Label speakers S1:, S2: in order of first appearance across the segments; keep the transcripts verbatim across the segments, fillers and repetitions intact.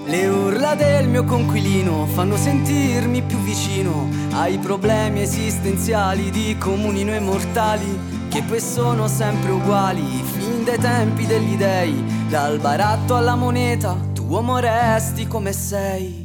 S1: Le urla del mio conquilino fanno sentirmi più vicino ai problemi esistenziali di comuni noi mortali, che poi sono sempre uguali, fin dai tempi degli dei. Dal baratto alla moneta, tu uomo resti come sei.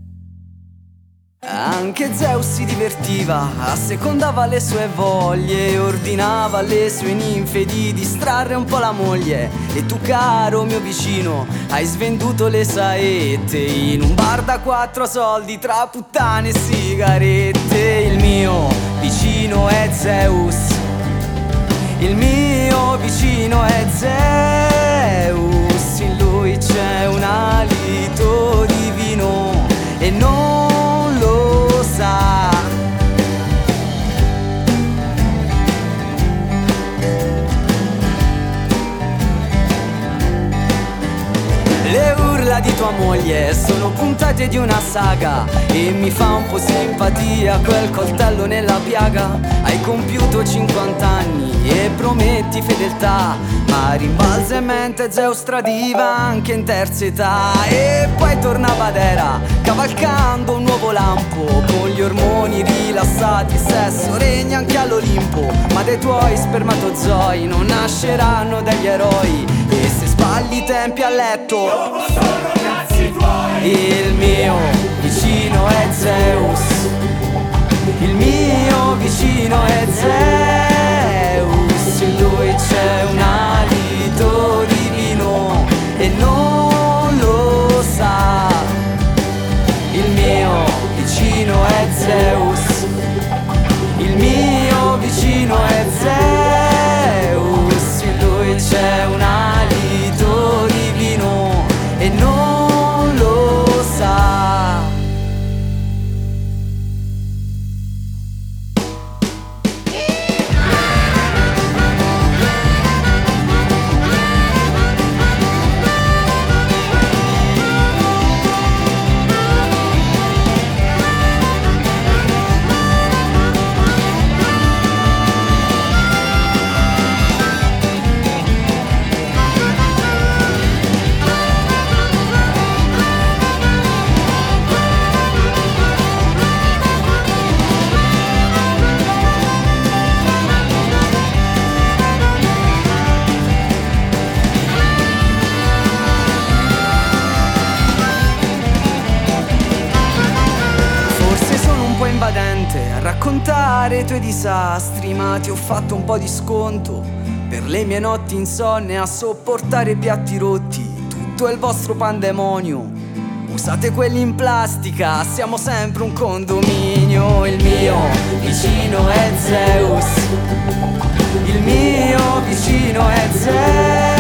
S1: Anche Zeus si divertiva, assecondava le sue voglie, ordinava alle sue ninfe di distrarre un po' la moglie. E tu, caro mio vicino, hai svenduto le saette in un bar da quattro soldi tra puttane e sigarette. Il mio vicino è Zeus, il mio vicino è Zeus. In lui c'è un alito divino e non lo sa. Le urla di tua moglie sono puntate di una saga e mi fa un po' simpatia quel coltello nella piaga. Hai compiuto cinquanta anni e prometti fedeltà, ma rimbalza in mente Zeus tradiva anche in terza età. E poi tornava ad Era cavalcando un nuovo lampo, con gli ormoni rilassati, il sesso regna anche all'Olimpo. Ma dei tuoi spermatozoi non nasceranno degli eroi, e se sbagli i tempi a letto
S2: dopo sono cazzi tuoi.
S1: Il mio vicino è Zeus, il mio vicino è Zeus. In lui c'è un alito divino e non lo sa. Il mio vicino è Zeus, il mio vicino è Zeus. In lui c'è un alito divino e non lo sa. A raccontare i tuoi disastri, ma ti ho fatto un po' di sconto per le mie notti insonne a sopportare i piatti rotti. Tutto è il vostro pandemonio, usate quelli in plastica, siamo sempre un condominio. Il mio vicino è Zeus, il mio vicino è Zeus.